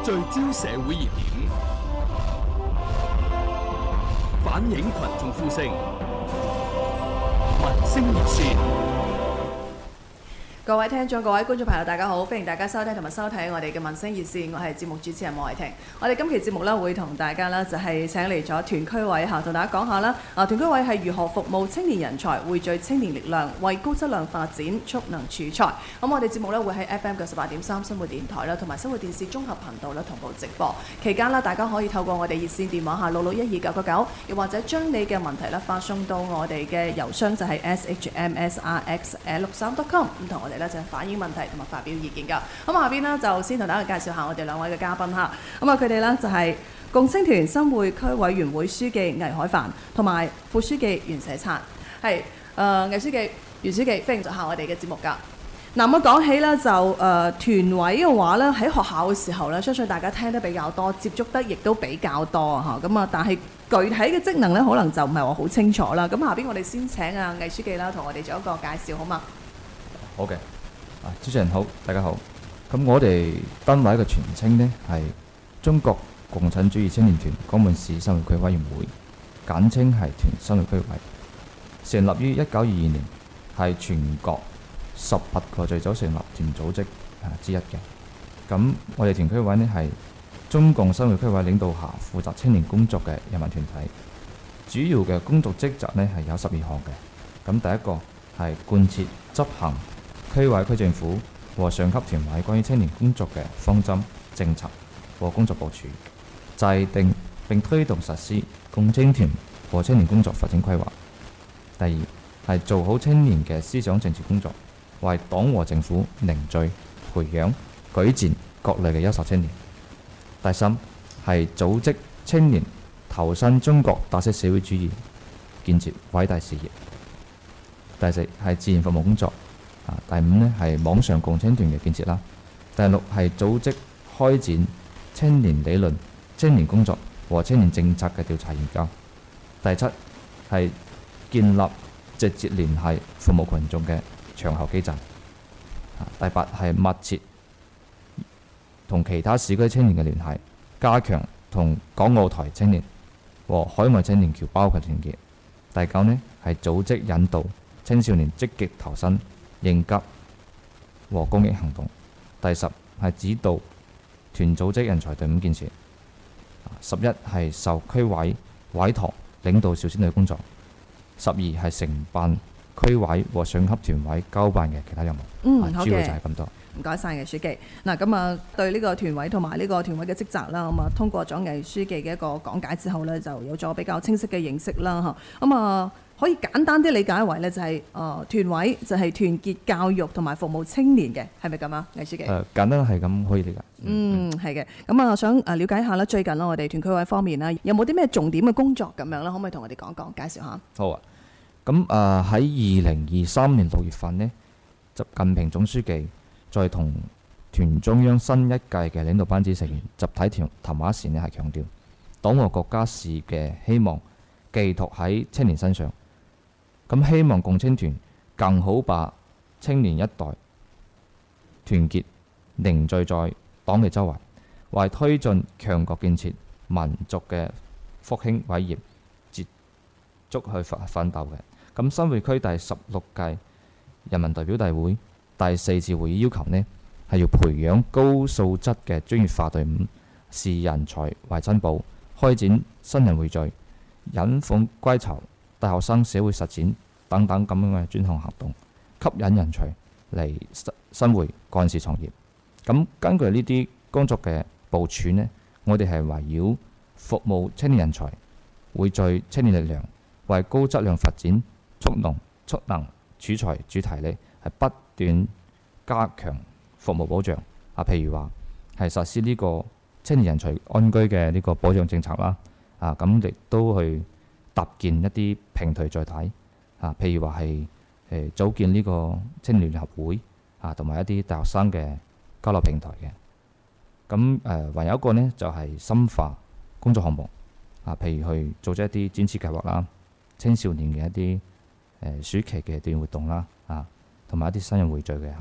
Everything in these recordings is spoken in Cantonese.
聚焦社會熱點，反映群眾呼聲，民聲熱線。 各位聽眾、各位觀眾朋友，大家好，歡迎大家收聽同埋收睇我哋嘅民聲熱線，我係節目主持人莫慧婷。我哋今期節目咧會同大家咧就係請嚟咗團區委嚇，同大家講下啦。團區委係如何服務青年人才，匯聚青年力量，為高質量發展蓄能儲才。咁我哋節目咧會喺 FM 嘅18.3生活電台啦，同埋生活電視綜合頻道啦同步直播。期間啦，大家可以透過我哋熱線電話下66129999，又或者將你嘅問題咧發送到我哋嘅郵箱就係 shmsrx@63.com， 咁同我哋咧就係反映問題同埋發表意見㗎。咁下邊呢，就先同大家介紹下我哋兩位嘅嘉賓嚇。咁佢哋呢，就係共青團新會區委員會書記倪海帆同埋副書記袁社燦。係倪書記、袁書記，歡迎做下我哋嘅節目㗎。嗱，我講起呢，就團委嘅話呢，喺學校嘅時候呢，相信大家聽得比較多，接觸得亦都比較多嚇。咁但係具體嘅職能呢，可能就唔係話好清楚啦。咁下邊我哋先請倪書記啦，同我哋做一個介紹好嗎？ 好嘅，主持人好，大家好。咁我哋單位嘅全稱呢係中國共產主義青年團江門市新會區委員會，簡稱係團新會區委。成立於1922年，係全國18個最早成立團組織之一嘅。咁我哋團區委呢係中共新會區委領導下負責青年工作嘅人民團體，主要嘅工作職責呢係有12項嘅。咁第一個係貫徹執行區委區政府和上級團委關於青年工作嘅方針政策和工作部署，制定並推動實施共青團和青年工作發展規劃。第二係做好青年嘅思想政治工作，為黨和政府凝聚、培養、舉薦各類嘅優秀青年。第三係組織青年投身中國特色社會主義建設偉大事業。第四係自然服務工作。第五呢係網上共青團嘅建設啦。第六係組織開展青年理論、青年工作和青年政策嘅調查研究。第七係建立直接聯繫服務群眾嘅場後基站。第八係密切同其他市區青年嘅聯繫，加強同港澳台青年和海外青年僑胞嘅團結。第九呢係組織引導青少年積極投身應急和公益行動。第十係指導團組織人才隊伍建設。11係受區委委託領導少先隊工作。12係承辦區委和上級團委交辦嘅其他任務。 好主要就係咁多。 唔該晒倪書記。嗱，咁對呢個團委同埋呢個團委嘅職責啦，咁通過咗倪書記嘅一個講解之後呢，就有咗比較清晰嘅認識啦嚇。咁可以簡單啲理解為呢，就係團委就係團結教育同埋服務青年嘅，係咪咁啊？倪書記。 簡單係咁可以理解。 係嘅。咁想了解下啦，最近啦，我哋團區委方面啦，有冇啲咩重點嘅工作咁樣啦？可唔可以同我哋講講，介紹下？ 好啊。咁喺2023年6月份呢，習近平總書記在同團中央新一屆嘅領導班子成員集體談話時呢，係強調黨和國家事嘅希望寄託喺青年身上。咁希望共青團更好把青年一代團結凝聚在黨嘅周圍，為推進強國建設、民族嘅復興偉業捷足去奮鬥嘅。咁新會區第16屆人民代表大會第4次會議要求呢，係要培養高素質嘅專業化隊伍，視人才為珍寶，開展新人匯聚、引鳳歸巢、大學生社會實踐等等咁樣嘅專項行動，吸引人才嚟新會幹事創業。咁根據呢啲工作嘅部署呢，我哋係圍繞服務青年人才、匯聚青年力量、為高質量發展蓄能儲才主題呢，係不斷加強服務保障。譬如話係實施呢個青年人才安居嘅呢個保障政策啦。咁亦都去搭建一啲平台載體。譬如話係組建呢個青年聯合會同埋一啲大學生嘅交流平台嘅。咁還有一個呢，就係深化工作項目。譬如去組織一啲展翅計劃啦，青少年嘅一啲暑期嘅鍛鍊活動啦，同埋一啲新人匯聚嘅行動。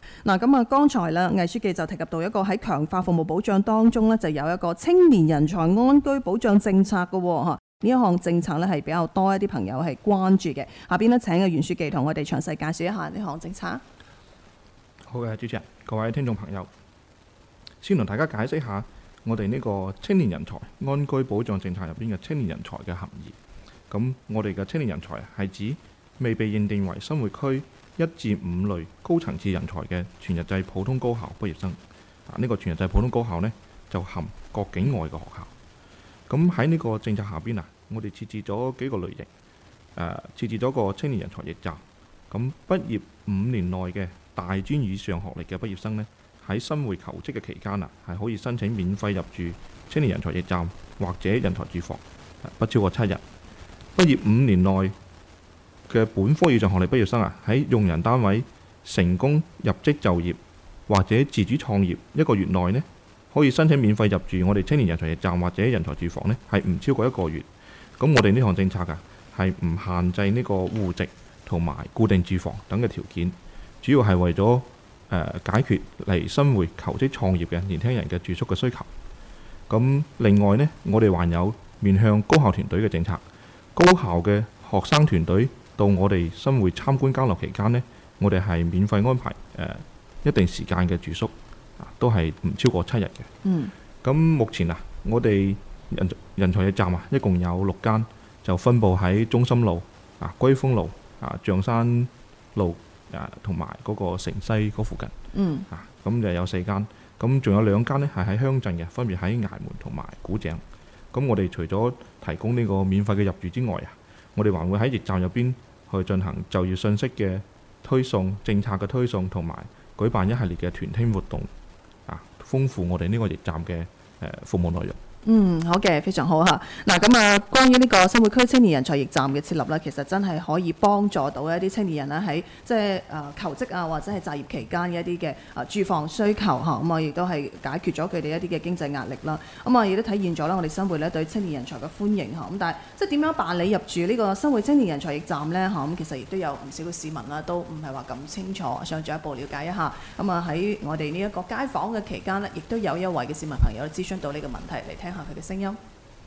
嗱，咁啊，剛才咧，魏書記就提及到一個喺強化服務保障當中咧，就有一個青年人才安居保障政策嘅喎嚇。呢一項政策咧係比較多一啲朋友係關注嘅。下邊咧請嘅袁書記同我哋詳細介紹一下呢項政策。 好嘅，主持人，各位聽眾朋友，先同大家解釋下我哋呢個青年人才安居保障政策入邊嘅青年人才嘅含義。咁我哋嘅青年人才係指未被認定為生活區1至5類高層次人才嘅全日制普通高校畢業生。呢個全日制普通高校呢，就含各境外嘅學校。咁喺呢個政策下邊我哋設置咗幾個類型，設置咗個青年人才驛站。咁畢業5年內嘅大專以上學歷嘅畢業生呢，喺新會求職嘅期間係可以申請免費入住青年人才驛站或者人才住房，不超過7日。畢業5年內嘅本科以上學歷畢業生喺用人單位成功入職就業或者自主創業1個月內呢，可以申請免費入住我哋青年人才驛站或者人才住房呢，係唔超過1個月。咁我哋呢項政策係唔限制呢個戶籍同埋固定住房等嘅條件，主要係為咗解決嚟新會求職創業嘅年輕人嘅住宿嘅需求。咁另外呢，我哋還有面向高校團隊嘅政策，高校嘅學生團隊到我哋新會參觀交流期間呢，我哋係免費安排一定時間嘅住宿，都係唔超過7日嘅。咁目前我哋人才驛站一共有6間，就分佈喺中心路、歸豐路、象山路同埋嗰個城西嗰附近。咁就有4間，咁仲有2間呢係喺鄉鎮嘅，分別喺崖門同埋古井。咁我哋除咗提供呢個免費嘅入住之外我哋還會喺驛站入邊去進行就業信息嘅推送、政策嘅推送，同埋舉辦一系列嘅團體活動，豐富我哋呢個驛站嘅服務內容。 好嘅，非常好嚇。嗱，咁關於呢個新會區青年人才驛站嘅設立呢，其實真係可以幫助到一啲青年人咧喺即係求職或者係就業期間嘅一啲嘅住房需求嚇，咁亦都係解決咗佢哋一啲嘅經濟壓力啦。咁亦都體現咗啦，我哋新會咧對青年人才嘅歡迎嚇。咁但係即係點樣辦理入住呢個新會青年人才驛站呢？嚇？咁其實亦都有唔少嘅市民啦，都唔係話咁清楚，想進一步了解一下。咁喺我哋呢一個街訪嘅期間呢，亦都有一位嘅市民朋友諮詢到呢個問題，嚟聽下佢嘅聲音。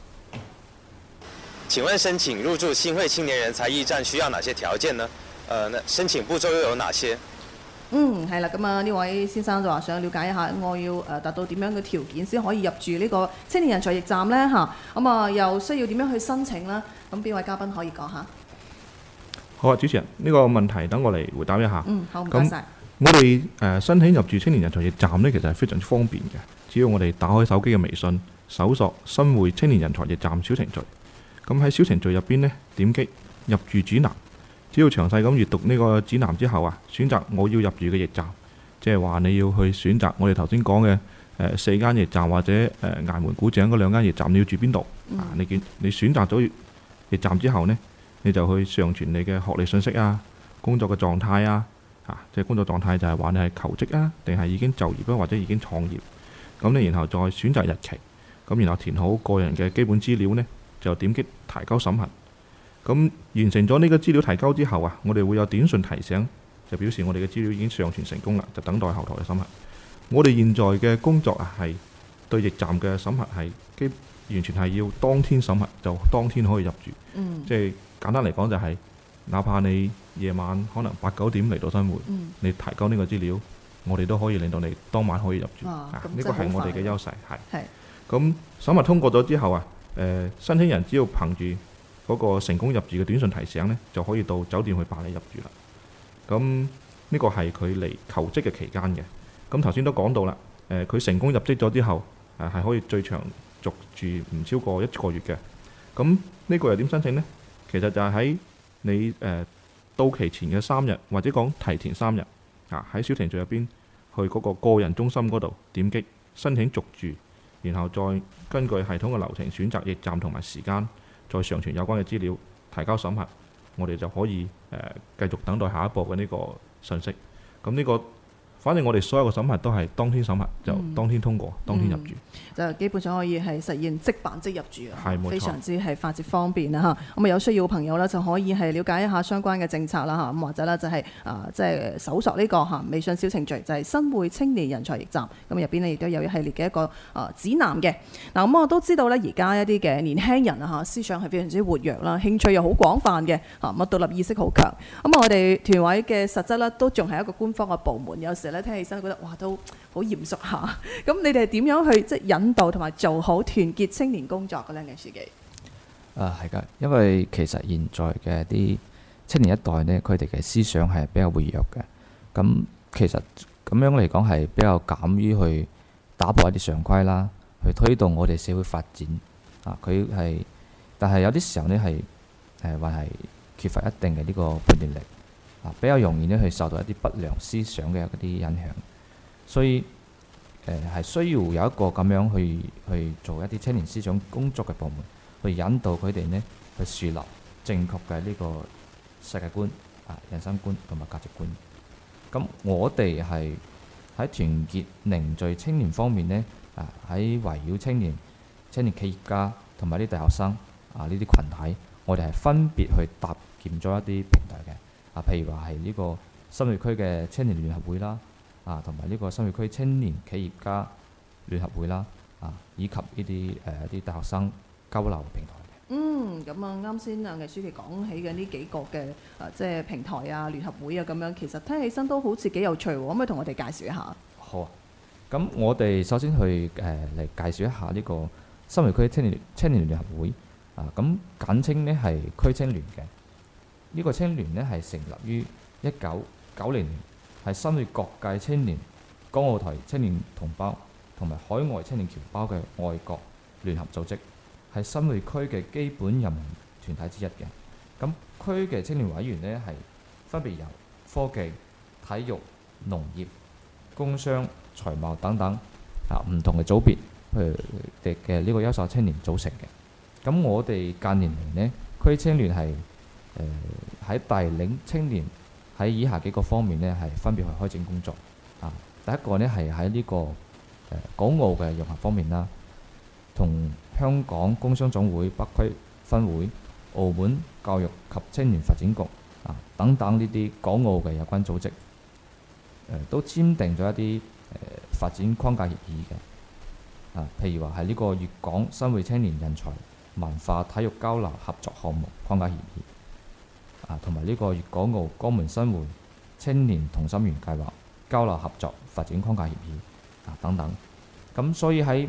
請問申請入住新會青年人才驛站需要哪些條件呢？那申請步驟又有哪些？ 係啦，咁呢位先生就話想了解一下，我要達到點樣嘅條件先可以入住呢個青年人才驛站呢？咁又需要點樣去申請呢？咁邊位嘉賓可以講下？ 好啊，主持人，呢個問題等我嚟回答一下。 好，唔該晒。 我哋申請入住青年人才驛站呢，其實係非常之方便嘅。只要我哋打開手機嘅微信，搜索新會青年人才驛站小程序。咁喺小程序入邊呢，點擊入住指南，只要詳細咁閱讀呢個指南之後選擇我要入住嘅驛站，即係話你要去選擇我哋頭先講嘅4間驛站或者崖門古井嗰2間驛站，你要住邊度？你選擇咗驛站之後呢，你就去上傳你嘅學歷信息工作嘅狀態即係工作狀態就係話你係求職定係已經就業或者已經創業。咁你然後再選擇日期，咁然後填好個人嘅基本資料呢，就點擊提交審核。咁完成咗呢個資料提交之後我哋會有短信提醒，就表示我哋嘅資料已經上傳成功啦，就等待後台嘅審核。我哋現在嘅工作係對驛站嘅審核係完全係要當天審核，就當天可以入住。即係簡單嚟講就係，哪怕你夜晚可能8、9點嚟到新會，你提交呢個資料，我哋都可以令到你當晚可以入住。呢個係我哋嘅優勢。係。咁審核通過咗之後申請人只要憑住嗰個成功入住嘅短信提醒呢，就可以到酒店去辦理入住啦。咁呢個係佢嚟求職嘅期間嘅。咁頭先都講到啦，佢成功入職咗之後係可以最長續住唔超過1個月嘅。咁呢個又點申請呢？其實就係喺你到期前嘅3日，或者講提前3日喺小程序入邊去嗰個個人中心嗰度點擊申請續住，然後再根據系統嘅流程選擇驛站同埋時間，再上傳有關嘅資料提交審核，我哋就可以繼續等待下一步嘅呢個信息。咁呢個反正我哋所有嘅審核都係當天審核，就當天通過，當天入住。 就基本上可以係實現即辦即入住啊， 係冇錯， 非常之係快捷方便啦嚇。咁啊有需要嘅朋友咧就可以係了解一下相關嘅政策啦嚇。咁或者咧就係即係搜索呢個嚇微信小程序，就係新會青年人才驛站。咁入邊咧亦都有一系列嘅一個指南嘅。嗱咁我都知道咧，而家一啲嘅年輕人啊嚇思想係非常之活躍啦，興趣又好廣泛嘅嚇，咁獨立意識好強。咁我哋團委嘅實質咧都仲係一個官方嘅部門，有時咧聽起身覺得哇都好嚴肅下。咁你哋係點樣去即係引導同埋做好團結青年工作嘅咧？魏書記係㗎，因為其實現在嘅啲青年一代呢，佢哋嘅思想係比較活躍嘅。咁其實咁樣嚟講係比較敢於去打破一啲常規啦，去推動我哋社會發展。但係有啲時候呢係還係缺乏一定嘅呢個判斷力，比較容易呢去受到一啲不良思想嘅嗰啲影響。所以係需要有一個咁樣去做一啲青年思想工作嘅部門，去引導佢哋呢去樹立正確嘅呢個世界觀、人生觀同埋價值觀。咁我哋係喺團結凝聚青年方面呢，喺圍繞青年企業家同埋啲大學生呢啲群體，我哋係分別去搭建咗一啲平台嘅。譬如話係呢個新會區嘅青年聯合會啦。同埋呢個新會區青年企業家聯合會啦，以及呢啲大學生交流平台嘅。 咁啱先魏書記講起嘅呢幾個嘅即係平台聯合會咁樣，其實聽起身都好似幾有趣喎，可唔可以同我哋介紹一下？ 好啊，咁我哋首先去嚟介紹一下呢個新會區青年聯合會，咁簡稱呢係區青聯嘅。呢個青聯呢係成立於1990年。係新會各界青年、港澳台青年同胞同埋海外青年僑胞嘅外國聯合組織，係新會區嘅基本人民團體之一嘅。咁區嘅青年委員呢，係分別由科技、體育、農業、工商、財貿等等唔同嘅組別嘅呢個優秀青年組成嘅。咁我哋近年嚟呢，區青聯係喺帶領青年喺以下幾個方面呢，係分別去開展工作。第一個呢，係喺呢個港澳嘅融合方面啦，同香港工商總會北區分會、澳門教育及青年發展局等等呢啲港澳嘅有關組織，都簽訂咗一啲發展框架協議嘅。譬如話係呢個粵港新會青年人才文化體育交流合作項目框架協議。同埋呢個粵港澳江門新會青年同心圓計劃交流合作發展框架協議等等。咁所以喺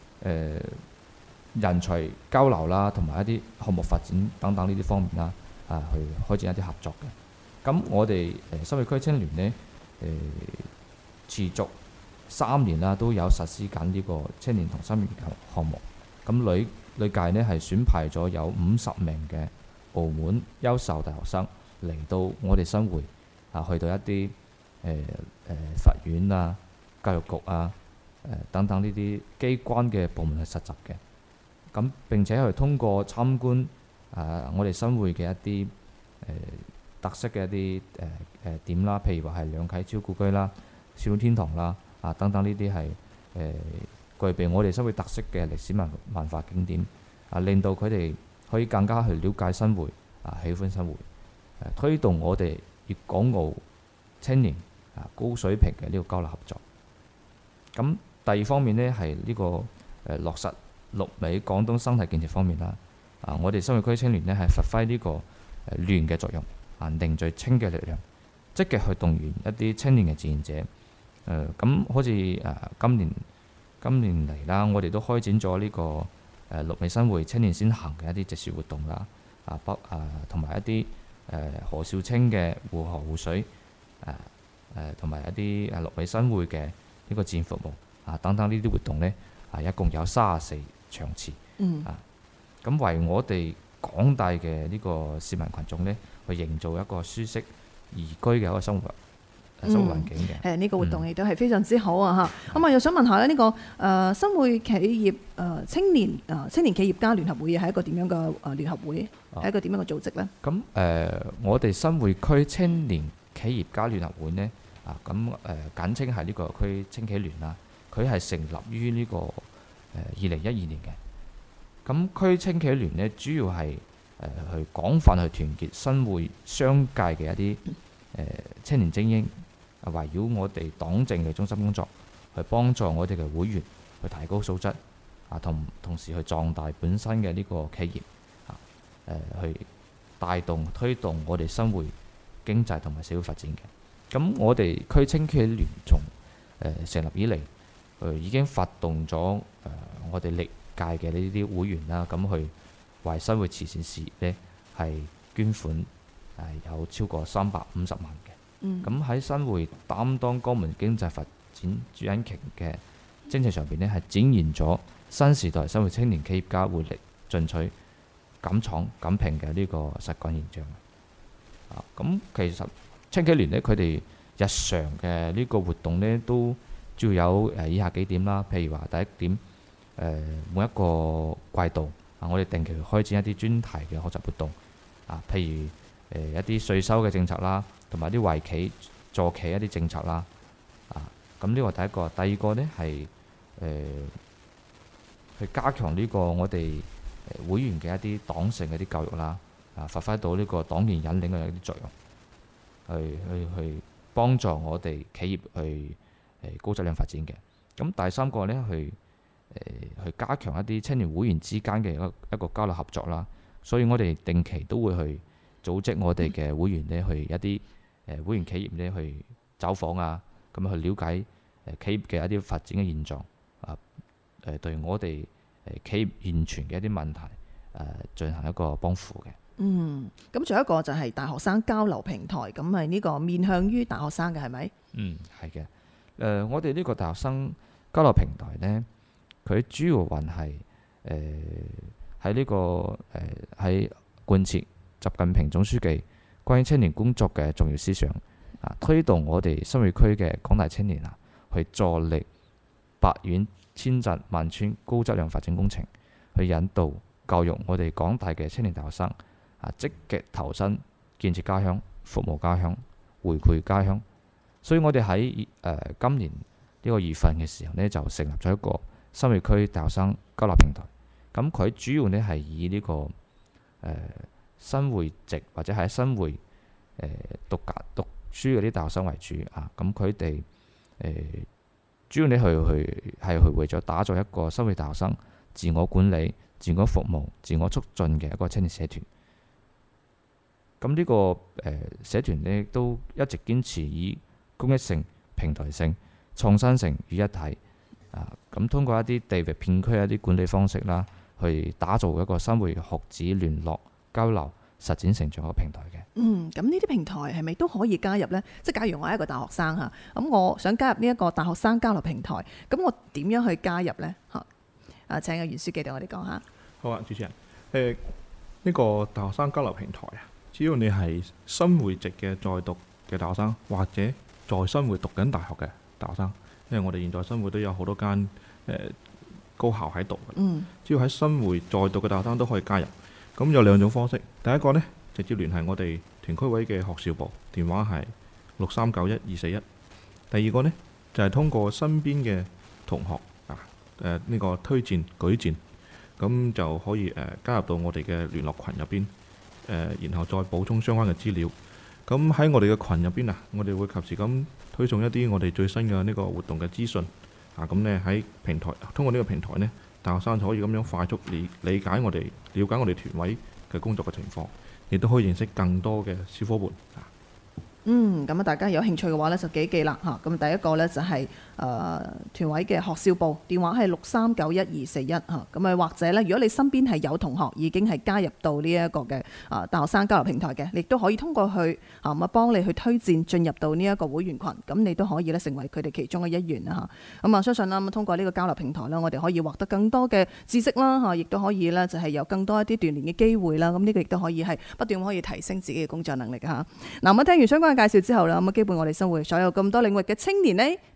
人才交流啦，同埋一啲項目發展等等呢啲方面啦，去開展一啲合作嘅。咁我哋新會區青聯呢，持續3年啦，都有實施緊呢個青年同心圓項目。咁累計呢係選派咗有50名嘅澳門優秀大學生嚟到我哋新會去到一啲法院教育局等等呢啲機關嘅部門去實習嘅。咁並且係通過參觀我哋新會嘅一啲特色嘅一啲點啦，譬如話係兩啟超故居啦、少年天堂啦等等呢啲係具備我哋新會特色嘅歷史文化景點，令到佢哋可以更加去了解新會，喜歡新會，推動我哋粵港澳青年高水平嘅呢個交流合作。咁第二方面呢，係呢個落實綠美廣東生態建設方面啦。我哋新會區青聯呢係發揮呢個聯嘅作用，凝聚青嘅力量，積極去動員一啲青年嘅志願者。咁好似今年嚟啦，我哋都開展咗呢個綠美新會青年先行嘅一啲植樹活動啦，同埋一啲何少清嘅護河護水，同埋一啲綠美新會嘅呢個志願服務等等呢啲活動呢，一共有34場次。咁為我哋廣大嘅呢個市民群眾呢，去營造一個舒適宜居嘅一個生活環境嘅。 呢個活動亦都係非常之好啊！嚇，咁又想問下咧，呢個新會企業青年企業家聯合會係一個點樣嘅聯合會？係一個點樣嘅組織呢？ 咁我哋新會區青年企業家聯合會呢， 咁簡稱係呢個區青企聯啦。佢係成立於呢個2012年嘅。咁區青企聯呢，主要係去廣泛去團結新會商界嘅一啲青年精英，圍繞我哋黨政嘅中心工作，去幫助我哋嘅會員去提高素質，同時去壯大本身嘅呢個企業，去帶動推動我哋新會經濟同埋社會發展嘅。咁我哋區青企聯從成立以嚟，已經發動咗我哋歷屆嘅呢啲會員啦，咁去為新會慈善事業呢係捐款有超過350萬嘅。咁喺新會擔當江門經濟發展主引擎嘅精神上邊呢，係展現咗新時代新會青年企業家活力進取、敢闖敢拼嘅呢個實幹現象。咁其實青企聯呢，佢哋日常嘅呢個活動呢，都主要有以下幾點啦。譬如話第一點，每一個季度我哋定期開展一啲專題嘅學習活動，譬如一啲稅收嘅政策啦，同埋啲圍企助企一啲政策啦。咁呢個第一個。第二個呢係去加強呢個我哋會員嘅一啲黨性嘅啲教育啦，發揮到呢個黨員引領嘅一啲作用，去幫助我哋企業去高質量發展嘅。咁第三個呢，去加強一啲青年會員之間嘅一個交流合作啦。所以我哋定期都會去組織我哋嘅會員呢，去一啲會員企業呢去走訪啊，咁去了解企業嘅一啲發展嘅現狀，對我哋企業現存嘅一啲問題進行一個幫扶嘅。 咁仲有一個就係大學生交流平台，咁係呢個面向於大學生嘅係咪？ 係嘅。我哋呢個大學生交流平台呢，佢主要還係喺呢個喺貫徹習近平總書記關於青年工作嘅重要思想，推動我哋新會區嘅廣大青年去助力百縣千鎮萬村高質量發展工程，去引導教育我哋廣大嘅青年大學生積極投身建設家鄉、服務家鄉、回饋家鄉。所以我哋喺今年呢個2月份嘅時候呢，就成立咗一個新會區大學生交流平台。咁佢主要呢係以呢個新會籍或者喺新會讀書嗰啲大學生為主啊。咁佢哋主要呢係為咗打造一個新會大學生自我管理、自我服務、自我促進嘅一個青年社團。咁呢個社團呢，都一直堅持以公益性、平台性、創新性於一體。咁通過一啲地域片區一啲管理方式啦，去打造一個新會學子聯絡、交流、實踐成長嘅平台嘅。 咁呢啲平台係咪都可以加入呢？即係假如我係一個大學生嚇，咁我想加入呢一個大學生交流平台，咁我點樣去加入呢？請阿袁書記對我哋講下。 好啊，主持人。呢個大學生交流平台只要你係新會籍嘅在讀嘅大學生，或者在新會讀緊大學嘅大學生，因為我哋現在新會都有好多間高校喺度，只要喺新會在讀嘅大學生都可以加入。咁有2種方式，第一個呢，直接聯繫我哋團區委嘅學少部，電話係6391-241。第二個呢，就係通過身邊嘅同學呢個推薦舉薦，咁就可以加入到我哋嘅聯絡群入邊，然後再補充相關嘅資料。咁喺我哋嘅群入邊我哋會及時咁推送一啲我哋最新嘅呢個活動嘅資訊。咁呢喺平台通過呢個平台呢，大學生就可以咁樣快速了解我哋團委嘅工作嘅情況，亦都可以認識更多嘅小伙伴。 咁大家有興趣嘅話呢，就記啦嚇。咁第一個呢，就係團委嘅學少部，電話係6391-241嚇。咁或者呢，如果你身邊係有同學已經係加入到呢一個嘅大學生交流平台嘅，你亦都可以通過去幫你去推薦進入到呢一個會員群，咁你都可以呢成為佢哋其中嘅一員啦嚇。咁相信啦，通過呢個交流平台啦，我哋可以獲得更多嘅知識啦嚇，亦都可以呢就係有更多一啲鍛鍊嘅機會啦。咁呢個亦都可以係不斷可以提升自己嘅工作能力嚇。嗱，咁聽完相關介紹之後啦，咁基本我哋生活所有咁多領域嘅青年呢，都有對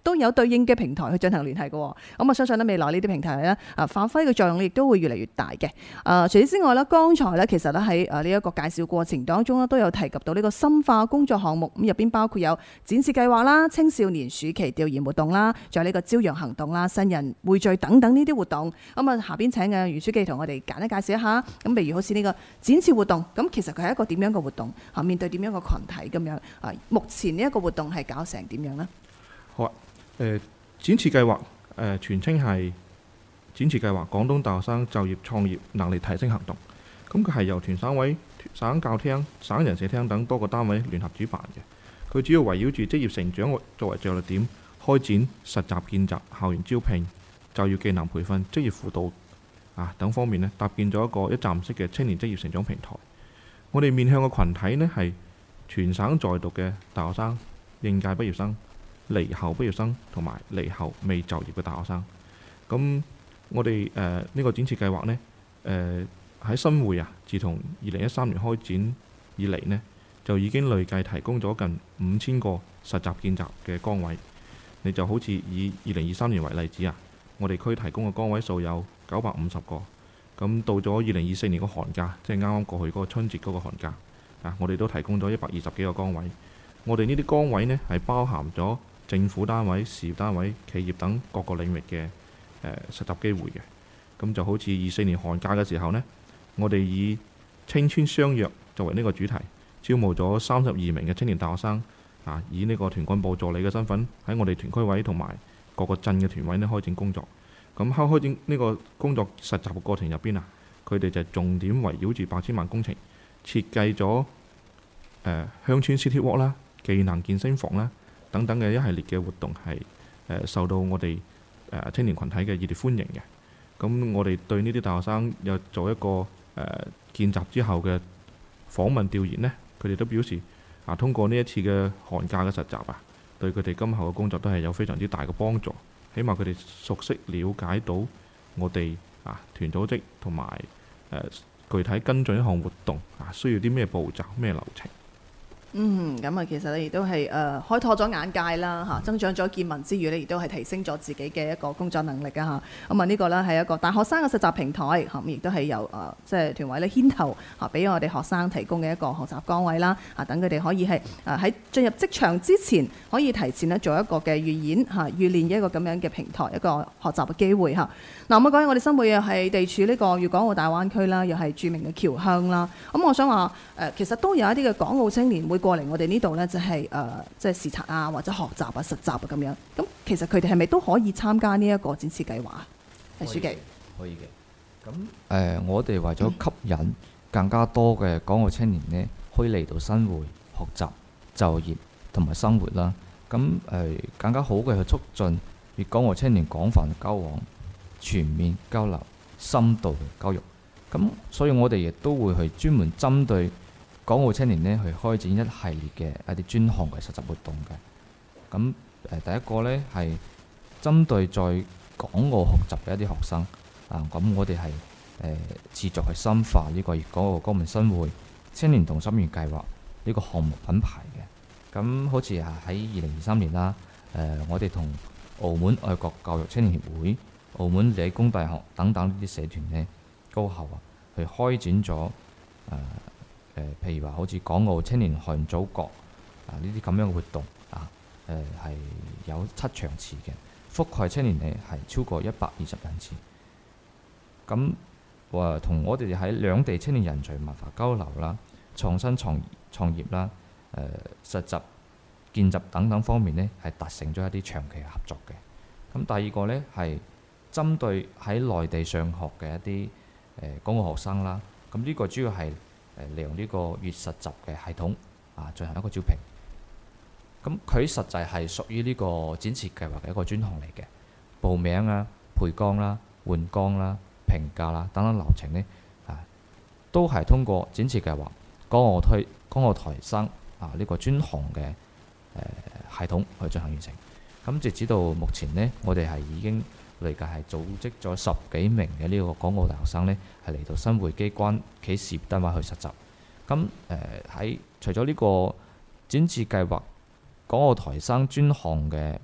應嘅平台去進行聯繫嘅。咁我相信咧未來呢啲平台咧發揮嘅作用亦都會越嚟越大嘅。除此之外咧，剛才咧其實咧喺呢一個介紹過程當中咧都有提及到呢個深化工作項目，咁入邊包括有展示計劃啦、青少年暑期調研活動啦，仲有呢個朝陽行動啦、新人匯聚等等呢啲活動。咁啊下邊請嘅余書記同我哋簡單介紹一下。咁譬如好似呢個展示活動，咁其實佢係一個點樣嘅活動？面對點樣嘅群體咁樣？目前呢一個活動係搞成點樣呢？ 好啊，展示計劃全稱係展示計劃廣東大學生就業創業能力提升行動。咁佢係由團省委、省教廳、省人社廳等多個單位聯合主辦嘅。佢主要圍繞住職業成長作為着力點，開展實習見習、校園招聘、就業技能培訓、職業輔導等方面呢，搭建咗一個一站式嘅青年職業成長平台。我哋面向嘅群體呢，係全省在讀嘅大學生、應屆畢業生、離校畢業生同埋離校未就業嘅大學生。咁我哋呢個展示計劃呢，喺新會自從2013年開展以嚟呢，就已經累計提供咗近5000個實習見習嘅崗位。你就好似以2023年為例子我哋區提供嘅崗位數有950個。咁到咗2024年個寒假，即係啱啱過去嗰個春節嗰個寒假，我哋都提供咗120幾個崗位。我哋呢啲崗位呢，係包含咗政府單位、事業單位、企業等各個領域嘅實習機會嘅。咁就好似24年寒假嘅時候呢，我哋以青春相約作為呢個主題，招募咗32名嘅青年大學生，以呢個團幹部助理嘅身份喺我哋團區委同埋各個鎮嘅團委呢開展工作。咁開展呢個工作實習嘅過程入邊佢哋就重點圍繞住8千萬工程，設計咗鄉村 City Walk 啦、技能健身房啦等等嘅一系列嘅活動，係受到我哋青年群體嘅熱烈歡迎嘅。咁我哋對呢啲大學生又做一個見習之後嘅訪問調研呢，佢哋都表示通過呢一次嘅寒假嘅實習對佢哋今後嘅工作都係有非常之大嘅幫助。起碼佢哋熟悉了解到我哋團組織同埋具體跟進一項活動需要啲咩步驟、咩流程。 咁其實咧亦都係開拓咗眼界啦，增長咗見聞之餘咧，亦都係提升咗自己嘅一個工作能力啊嚇。咁呢個咧係一個大學生嘅實習平台，亦都係由即係團委咧牽頭俾我哋學生提供嘅一個學習崗位啦。等佢哋可以係喺進入職場之前，可以提前咧做一個嘅預演預練嘅一個咁樣嘅平台，一個學習嘅機會嚇。嗱，咁講起我哋新會又係地處呢個粵港澳大灣區啦，又係著名嘅僑鄉啦。咁我想話其實都有一啲嘅港澳青年會過嚟我哋呢度呢，就係即係視察或者學習實習咁樣。咁其實佢哋係咪都可以參加呢一個展示計劃？係書記。 可以嘅。咁我哋為咗吸引更加多嘅港澳青年呢，可以嚟到新會學習、就業同埋生活啦。咁更加好嘅去促進粵港澳青年廣泛交往、全面交流、深度嘅交育。咁所以我哋亦都會去專門針對港澳青年呢去開展一系列嘅一啲專項嘅實習活動嘅。咁第一個呢係針對在港澳學習嘅一啲學生咁我哋係持續去深化呢個粵港澳公民新會青年同心圓計劃呢個項目品牌嘅。咁好似喺2023年啦，我哋同澳門愛國教育青年協會、澳門理工大學等等呢啲社團呢高校去開展咗譬如話好似港澳青年看祖國呢啲咁樣嘅活動係有7場次嘅，覆蓋青年呢係超過120人次。咁同我哋喺兩地青年人才文化交流啦、創新創業啦、實習見習等等方面呢係達成咗一啲長期嘅合作嘅。咁第二個呢係針對喺內地上學嘅一啲港澳學生啦，咁呢個主要係利用呢個粵實習嘅系統進行一個招聘。咁佢實際係屬於呢個展示計劃嘅一個專項嚟嘅，報名配崗啦、換崗啦、評價啦等等流程呢都係通過展示計劃港澳台生呢個專項嘅系統去進行完成。咁直至到目前呢，我哋係已經累計係組織咗10幾名嘅呢個港澳大學生呢，係嚟到新會機關企事業單位去實習。咁除咗呢個展示計劃港澳台生專項嘅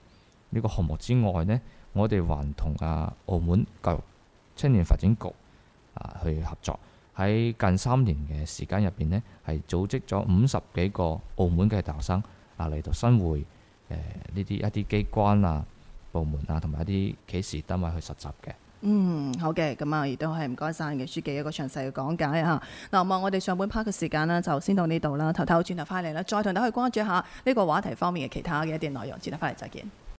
呢個項目之外呢，我哋還同澳門教育青年發展局去合作，喺近3年嘅時間入邊呢，係組織咗50幾個澳門嘅大學生嚟到新會呢啲一啲機關部門同埋一啲企事單位去實習嘅。 好嘅，咁亦都係唔該晒嘅書記一個詳細嘅講解嚇。嗱，咁我哋上半 part 嘅時間呢，就先到呢度啦。頭轉頭翻嚟啦，再同大家去關注一下呢個話題方面嘅其他嘅一啲內容。轉頭翻嚟再見。